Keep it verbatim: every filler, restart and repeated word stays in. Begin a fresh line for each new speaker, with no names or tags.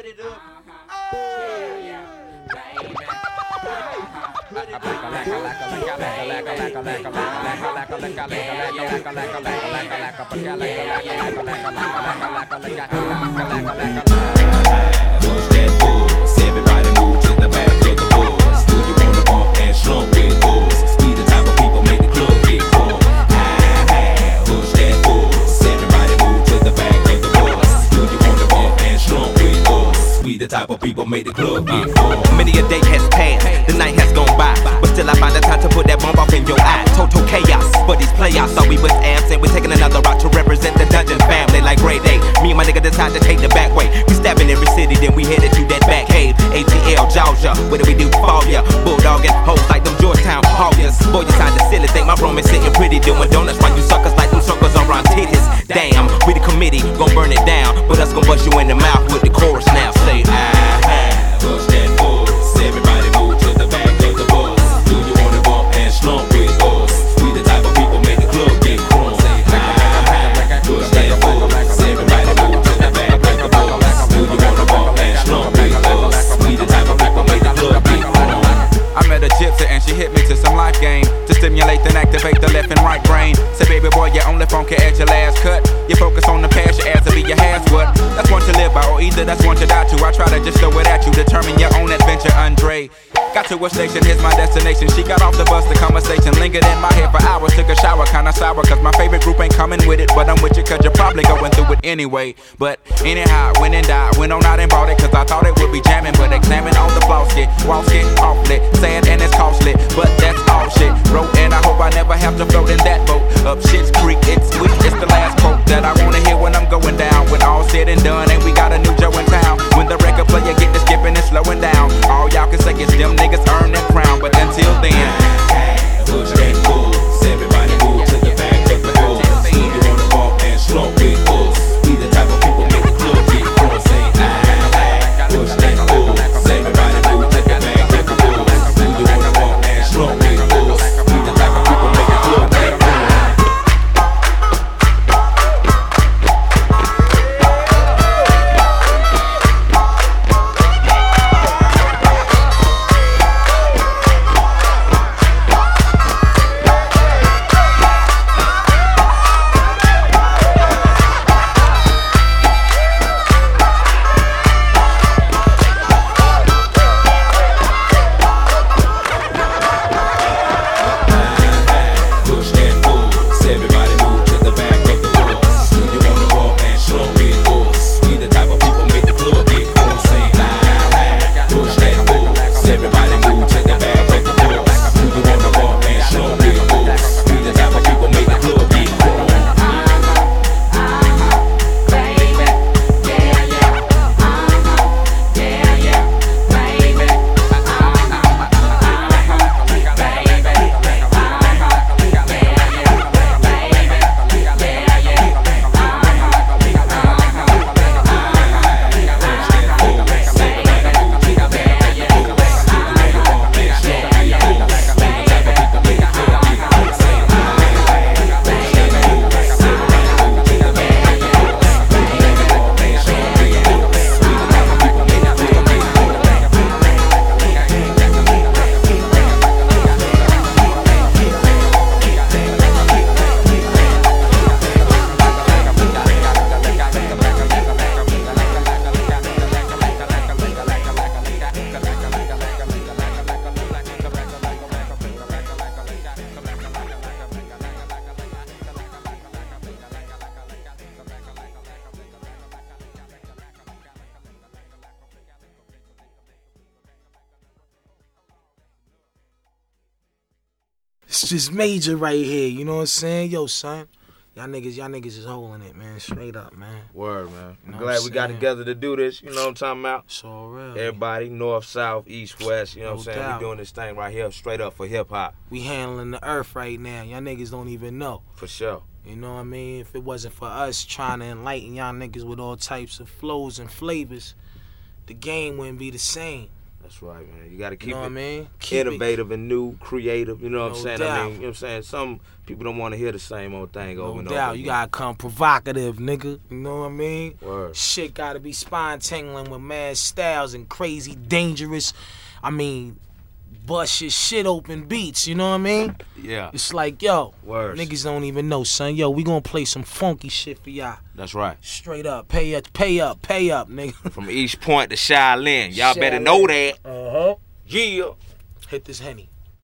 put it up. Oh, yeah, baby. Put it
Push that buzz, everybody move to the back of the bus. Do you wanna bump and slump with us? We the type of people make the club get full. Push that buzz, everybody move to the back of the bus. Do you wanna bump and slump with us? We the type of people make the club get full.
Many a day has passed, the night has gone by, but still I find the time to put that bomb off in your eye. Total chaos, but these playoffs thought we was absent. We're taking another route to represent the Dungeon family like grade A. Me and my nigga decide to take the back way. We stabbing every city, then we headed to that back cave. A T L, Georgia, what do we do for ya? Bulldogging hoes like them Georgetown Hoyas. Boy, you sound silly, think my room is sitting pretty, doing donuts while you suckers like them suckers around titties. Damn, we the committee, gon' burn it down, but us gon' bust you in the mouth with the chorus now. Say, ah,
push that buzz, everybody move to the back of the bus. Do you wanna bump and slump with us? We the type of people make the club get crunk. Say, ah, push that buzz, everybody move to the back of the bus. Do you wanna bump and slump with us? We the type of people make the club get crunk.
I met a gypsy and she hit me to some life game to stimulate and activate the left and right brain. Say, baby boy, you only funky at your last cut. You focus on the past, your ass will be your has what? That's one to live by, or either that's one to die to. I try to just throw it at you, determine your own adventure, Andre. Got to a station, here's my destination. She got off the bus, the conversation lingered in my head for hours. Took a shower, kinda sour, cause my favorite group ain't coming with it. But I'm with you, cause you're probably going through it anyway. But anyhow, went and died, went on out and bought it, cause I thought it would be jamming. But examine all the flaws, get walls get awfully sad and it's costly, but that's all shit. Wrote and I hope I never have to float in that boat. Up Shit's Creek, it's sweet, it's the last quote that I wanna hear when I'm going down. When all said and done, and we got a new Joe in town. When the record player get to skipping and slowing down, all y'all can say is them niggas earn that crown. But until then,
push that buzz, everybody move to the back of the bus. Do you wanna bump and slump with us? We the type of people make the club get crunk. Say, ah, push that buzz, everybody move to the back of the bus. Do you wanna bump and slump with us? We the type of people make the club get crunk.
It's just major right here, you know what I'm saying? Yo, son, y'all niggas, y'all niggas is holding it, man. Straight up, man.
Word, man. I'm
know
glad
what
we
I'm
got
saying?
together to do this. You know what I'm talking about?
It's all real.
Everybody, north, south, east, west. You know
No
what I'm saying?
doubt.
We doing this thing right here, straight up for hip hop.
We handling the earth right now. Y'all niggas don't even know.
For sure.
You know what I mean? If it wasn't for us trying to enlighten y'all niggas with all types of flows and flavors, the game wouldn't be the same.
That's right, man. You gotta keep
You know
it
what I mean? Keep
innovative and new, creative. You know what
No
I'm saying?
doubt.
I mean, you know what I'm saying? Some people don't want to hear the same old thing
No
over and
doubt.
over.
You
again.
gotta come provocative, nigga. You know what I mean?
Word.
Shit gotta be spine tingling with mad styles and crazy, dangerous. I mean, bust your shit open beats. You know what I mean?
Yeah.
It's like, yo,
Words.
niggas don't even know, son. Yo, we gonna play some funky shit for y'all.
That's right.
Straight up, pay up, pay up, pay up, nigga.
From East Point to Shaolin. Y'all better know that.
Uh huh.
Yeah.
Hit this Henny.